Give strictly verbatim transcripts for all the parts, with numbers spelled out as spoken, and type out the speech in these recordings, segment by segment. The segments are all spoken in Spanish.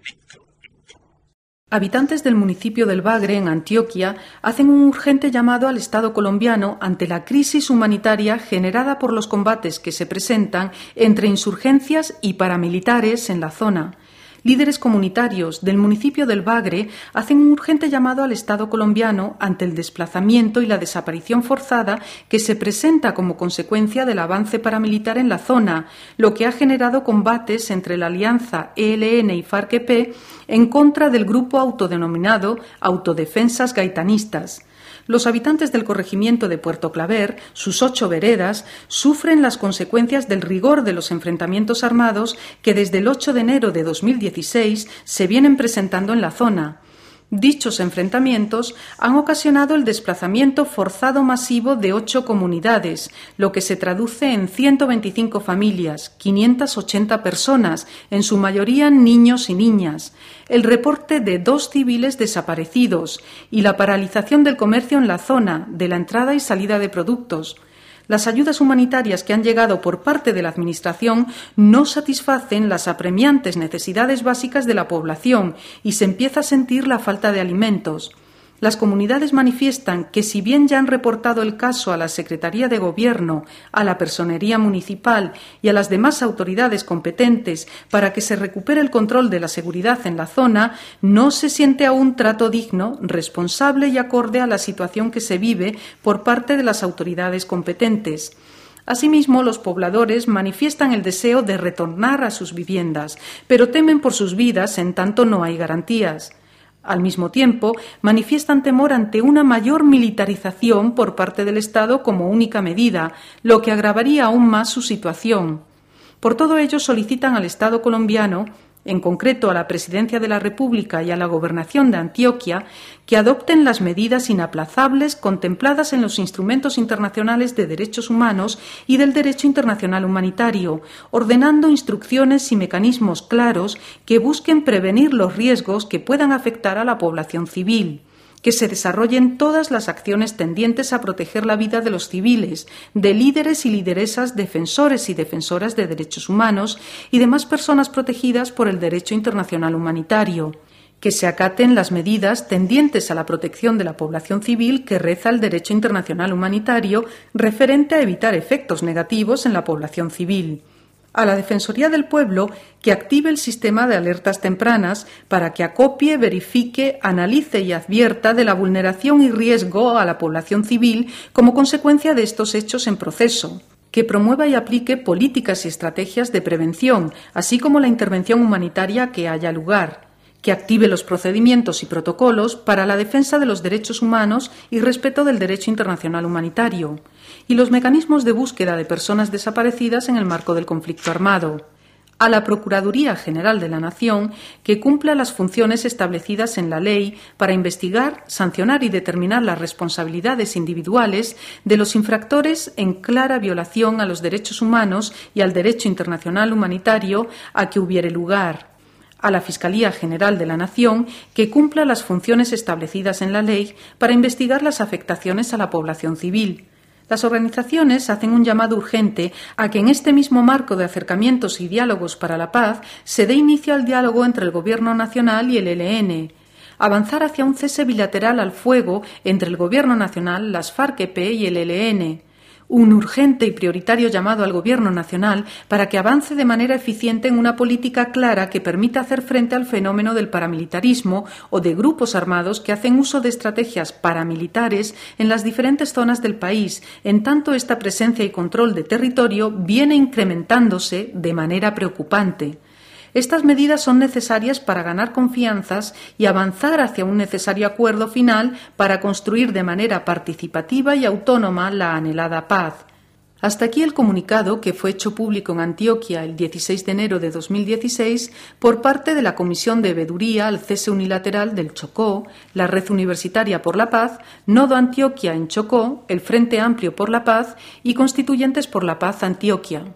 Habitantes del municipio del Bagre, en Antioquia, hacen un urgente llamado al Estado colombiano ante la crisis humanitaria generada por los combates que se presentan entre insurgencias y paramilitares en la zona. Líderes comunitarios del municipio del Bagre hacen un urgente llamado al Estado colombiano ante el desplazamiento y la desaparición forzada que se presenta como consecuencia del avance paramilitar en la zona, lo que ha generado combates entre la alianza E L N y FARC-E P en contra del grupo autodenominado Autodefensas Gaitanistas. Los habitantes del corregimiento de Puerto Claver, sus ocho veredas, sufren las consecuencias del rigor de los enfrentamientos armados que desde el ocho de enero de dos mil dieciséis se vienen presentando en la zona. Dichos enfrentamientos han ocasionado el desplazamiento forzado masivo de ocho comunidades, lo que se traduce en ciento veinticinco familias, quinientas ochenta personas, en su mayoría niños y niñas, el reporte de dos civiles desaparecidos y la paralización del comercio en la zona, de la entrada y salida de productos. Las ayudas humanitarias que han llegado por parte de la Administración no satisfacen las apremiantes necesidades básicas de la población y se empieza a sentir la falta de alimentos. Las comunidades manifiestan que, si bien ya han reportado el caso a la Secretaría de Gobierno, a la Personería Municipal y a las demás autoridades competentes para que se recupere el control de la seguridad en la zona, no se siente aún trato digno, responsable y acorde a la situación que se vive por parte de las autoridades competentes. Asimismo, los pobladores manifiestan el deseo de retornar a sus viviendas, pero temen por sus vidas en tanto no hay garantías. Al mismo tiempo, manifiestan temor ante una mayor militarización por parte del Estado como única medida, lo que agravaría aún más su situación. Por todo ello, solicitan al Estado colombiano, en concreto a la Presidencia de la República y a la Gobernación de Antioquia, que adopten las medidas inaplazables contempladas en los instrumentos internacionales de derechos humanos y del derecho internacional humanitario, ordenando instrucciones y mecanismos claros que busquen prevenir los riesgos que puedan afectar a la población civil, que se desarrollen todas las acciones tendientes a proteger la vida de los civiles, de líderes y lideresas defensores y defensoras de derechos humanos y demás personas protegidas por el derecho internacional humanitario, que se acaten las medidas tendientes a la protección de la población civil que reza el derecho internacional humanitario referente a evitar efectos negativos en la población civil. A la Defensoría del Pueblo que active el sistema de alertas tempranas para que acopie, verifique, analice y advierta de la vulneración y riesgo a la población civil como consecuencia de estos hechos en proceso, que promueva y aplique políticas y estrategias de prevención, así como la intervención humanitaria que haya lugar, que active los procedimientos y protocolos para la defensa de los derechos humanos y respeto del derecho internacional humanitario, y los mecanismos de búsqueda de personas desaparecidas en el marco del conflicto armado. A la Procuraduría General de la Nación que cumpla las funciones establecidas en la ley para investigar, sancionar y determinar las responsabilidades individuales de los infractores en clara violación a los derechos humanos y al derecho internacional humanitario a que hubiere lugar. A la Fiscalía General de la Nación que cumpla las funciones establecidas en la ley para investigar las afectaciones a la población civil. Las organizaciones hacen un llamado urgente a que en este mismo marco de acercamientos y diálogos para la paz se dé inicio al diálogo entre el Gobierno nacional y el E L N, avanzar hacia un cese bilateral al fuego entre el Gobierno nacional, las FARC-E P y el E L N, un urgente y prioritario llamado al Gobierno nacional para que avance de manera eficiente en una política clara que permita hacer frente al fenómeno del paramilitarismo o de grupos armados que hacen uso de estrategias paramilitares en las diferentes zonas del país, en tanto esta presencia y control de territorio viene incrementándose de manera preocupante. Estas medidas son necesarias para ganar confianzas y avanzar hacia un necesario acuerdo final para construir de manera participativa y autónoma la anhelada paz. Hasta aquí el comunicado que fue hecho público en Antioquia el dieciséis de enero de dos mil dieciséis por parte de la Comisión de Veeduría al cese unilateral del Chocó, la Red Universitaria por la Paz, Nodo Antioquia en Chocó, el Frente Amplio por la Paz y Constituyentes por la Paz Antioquia.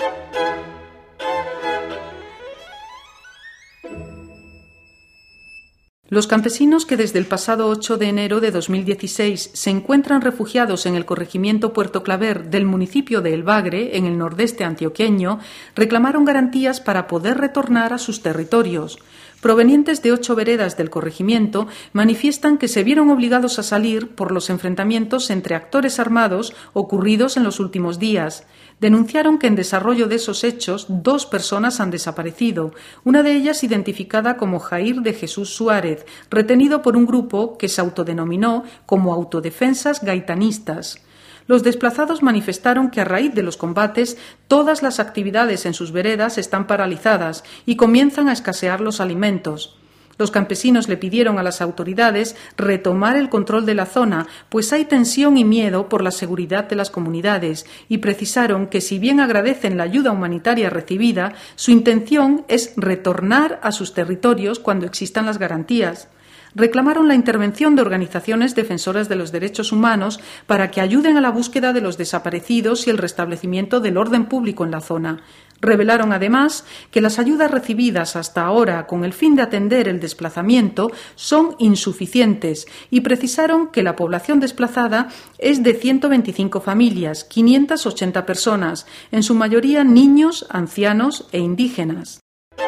Los campesinos que desde el pasado ocho de enero de dos mil dieciséis se encuentran refugiados en el corregimiento Puerto Claver del municipio de El Bagre, en el nordeste antioqueño, reclamaron garantías para poder retornar a sus territorios. provenientes de ocho veredas del corregimiento, manifiestan que se vieron obligados a salir por los enfrentamientos entre actores armados ocurridos en los últimos días. Denunciaron que en desarrollo de esos hechos dos personas han desaparecido, una de ellas identificada como Jair de Jesús Suárez, retenido por un grupo que se autodenominó como Autodefensas Gaitanistas. Los desplazados manifestaron que a raíz de los combates todas las actividades en sus veredas están paralizadas y comienzan a escasear los alimentos. Los campesinos le pidieron a las autoridades retomar el control de la zona, pues hay tensión y miedo por la seguridad de las comunidades, y precisaron que si bien agradecen la ayuda humanitaria recibida, su intención es retornar a sus territorios cuando existan las garantías. Reclamaron la intervención de organizaciones defensoras de los derechos humanos para que ayuden a la búsqueda de los desaparecidos y el restablecimiento del orden público en la zona. Revelaron además que las ayudas recibidas hasta ahora con el fin de atender el desplazamiento son insuficientes y precisaron que la población desplazada es de ciento veinticinco familias, quinientas ochenta personas, en su mayoría niños, ancianos e indígenas.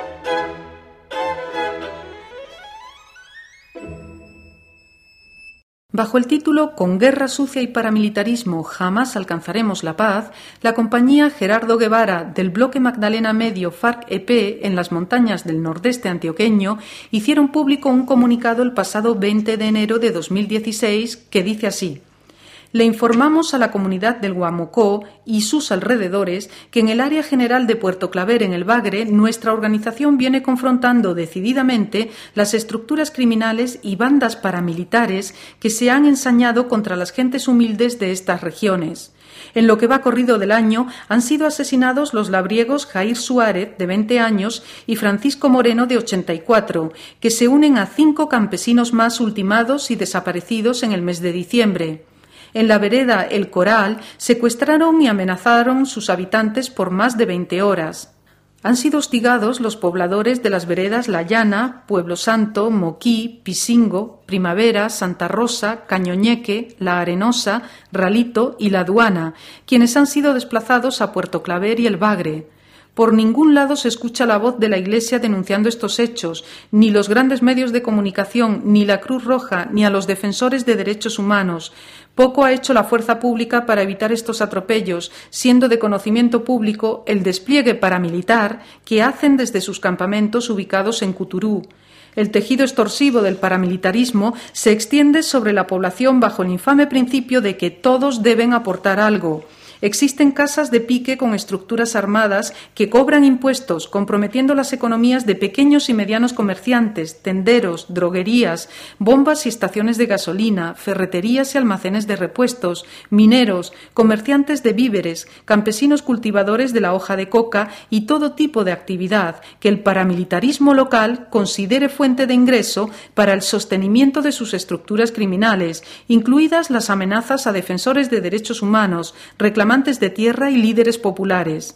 Bajo el título Con guerra sucia y paramilitarismo jamás alcanzaremos la paz, la compañía Gerardo Guevara del bloque Magdalena Medio FARC-E P en las montañas del nordeste antioqueño hicieron público un comunicado el pasado veinte de enero de dos mil dieciséis que dice así: Le informamos a la comunidad del Guamocó y sus alrededores que en el área general de Puerto Claver, en el Bagre, nuestra organización viene confrontando decididamente las estructuras criminales y bandas paramilitares que se han ensañado contra las gentes humildes de estas regiones. En lo que va corrido del año han sido asesinados los labriegos Jair Suárez, de veinte años, y Francisco Moreno, de ochenta y cuatro, que se unen a cinco campesinos más ultimados y desaparecidos en el mes de diciembre. En la vereda El Coral secuestraron y amenazaron sus habitantes por más de veinte horas. Han sido hostigados los pobladores de las veredas La Llana, Pueblo Santo, Moquí, Pisingo, Primavera, Santa Rosa, Cañoñeque, La Arenosa, Ralito y La Aduana, quienes han sido desplazados a Puerto Claver y El Bagre. Por ningún lado se escucha la voz de la Iglesia denunciando estos hechos, ni los grandes medios de comunicación, ni la Cruz Roja, ni a los defensores de derechos humanos. Poco ha hecho la fuerza pública para evitar estos atropellos, siendo de conocimiento público el despliegue paramilitar que hacen desde sus campamentos ubicados en Cuturú. El tejido extorsivo del paramilitarismo se extiende sobre la población bajo el infame principio de que todos deben aportar algo. Existen casas de pique con estructuras armadas que cobran impuestos, comprometiendo las economías de pequeños y medianos comerciantes, tenderos, droguerías, bombas y estaciones de gasolina, ferreterías y almacenes de repuestos, mineros, comerciantes de víveres, campesinos cultivadores de la hoja de coca y todo tipo de actividad que el paramilitarismo local considere fuente de ingreso para el sostenimiento de sus estructuras criminales, incluidas las amenazas a defensores de derechos humanos, reclamantes de tierra y líderes populares.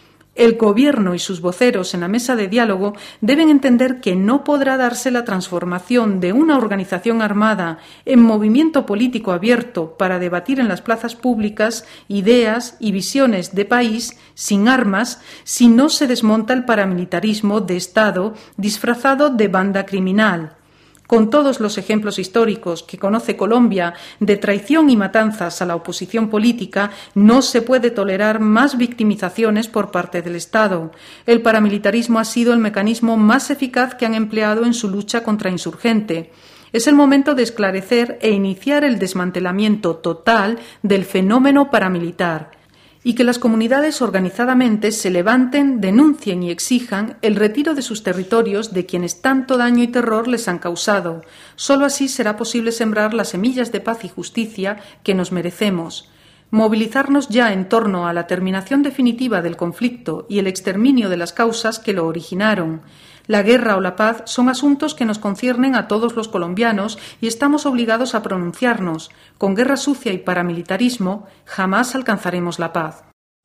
El Gobierno y sus voceros en la mesa de diálogo deben entender que no podrá darse la transformación de una organización armada en movimiento político abierto para debatir en las plazas públicas ideas y visiones de país sin armas si no se desmonta el paramilitarismo de Estado disfrazado de banda criminal. Con todos los ejemplos históricos que conoce Colombia de traición y matanzas a la oposición política, no se puede tolerar más victimizaciones por parte del Estado. El paramilitarismo ha sido el mecanismo más eficaz que han empleado en su lucha contra insurgente. Es el momento de esclarecer e iniciar el desmantelamiento total del fenómeno paramilitar, y que las comunidades organizadamente se levanten, denuncien y exijan el retiro de sus territorios de quienes tanto daño y terror les han causado. Solo así será posible sembrar las semillas de paz y justicia que nos merecemos. Movilizarnos ya en torno a la terminación definitiva del conflicto y el exterminio de las causas que lo originaron. La guerra o la paz son asuntos que nos conciernen a todos los colombianos y estamos obligados a pronunciarnos. Con guerra sucia y paramilitarismo jamás alcanzaremos la paz.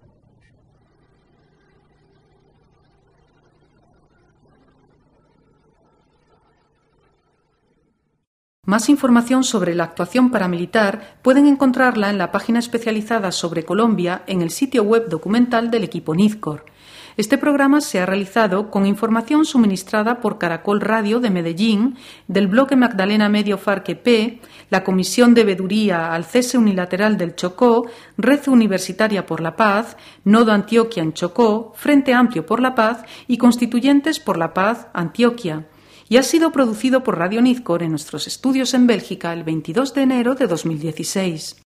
Más información sobre la actuación paramilitar pueden encontrarla en la página especializada sobre Colombia en el sitio web documental del equipo Nizcor. Este programa se ha realizado con información suministrada por Caracol Radio de Medellín, del bloque Magdalena Medio Farque P, la Comisión de Veeduría al Cese Unilateral del Chocó, Red Universitaria por la Paz, Nodo Antioquia en Chocó, Frente Amplio por la Paz y Constituyentes por la Paz Antioquia. Y ha sido producido por Radio Nizcor en nuestros estudios en Bélgica el veintidós de enero de dos mil dieciséis.